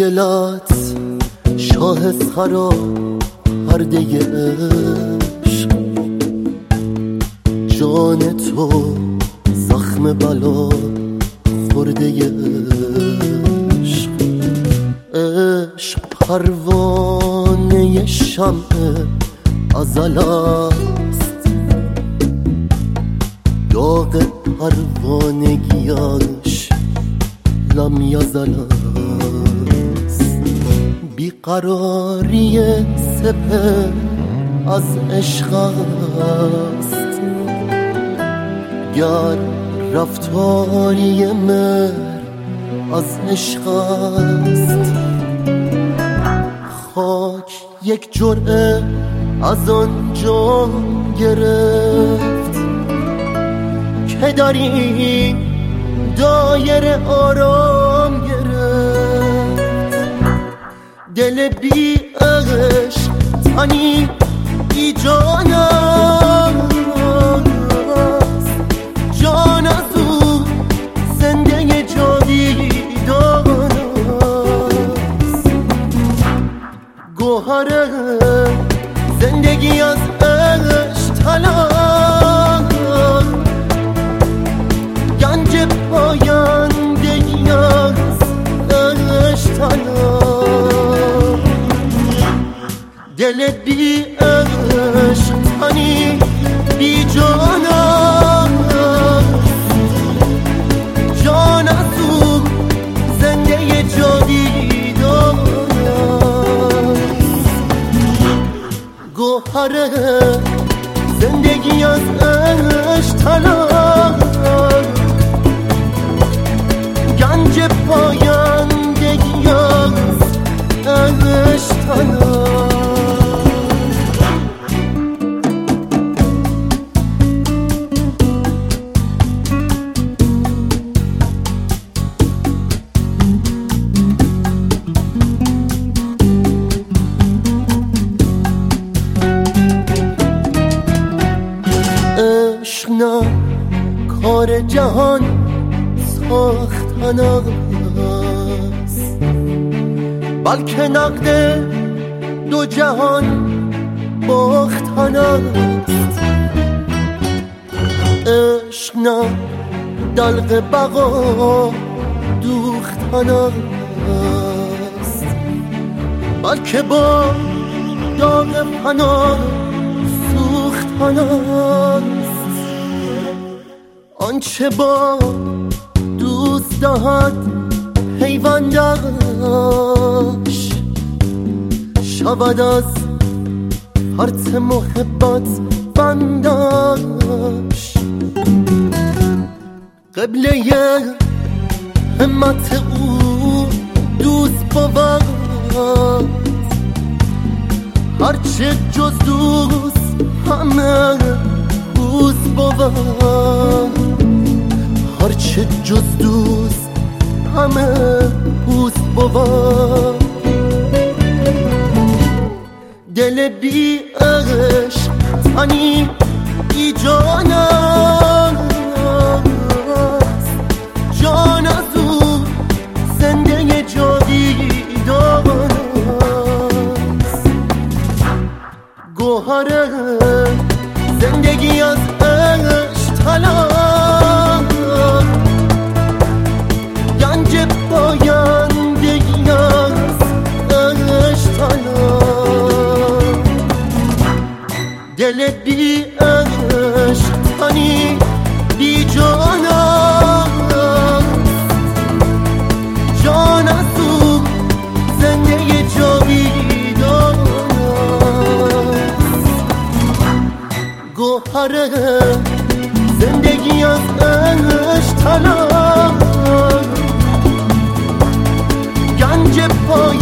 دلت شاهسخرا پرده عشق، جان تو زخم بلا خورده عشق. عشق پروانه شمع ازل است، داغ پروانگیش لم یزل است. بیقراری سپهر از عشق است، گر رفتاری مهر از عشق است. خاک یک جرعه از آن جام گرفت که در این دایره آرام گرفت. دل بی عشق تنی بی جان است، جان از او زنده جاویدان است. گوهر زندگی از عشق طلب، گنج پایندگی از عشق طلب. دل بی عشق تنی بی جان است، جان از او زنده جاویدان است. گوهر زندگی از عشق طلب، گنج پایندگی از عشق طلب. عشق نه کار جهان ساختن است، بلکه نقد دو جهان باختن است. عشق نه دلق بقا دوختن است، بلکه با داغ فنا سوختن است. آنچه با دوست دهد پیوندش، شود از فرط محبت بندش. قبله همت او دوست بود، هرچه جز دوست همه بوس بود. هرچه جز دوست همه بوس بود. دل بی عشق تنی بی جان است، جان از او زنده جاویدان است. گوهر زندگی از عشق طلب، گنج پایندگی از عشق طلب. دل بی عشق تنی بی جان است، جان از او زنده جاویدان است. گوهر زندگی از عشق طلب، گنج پای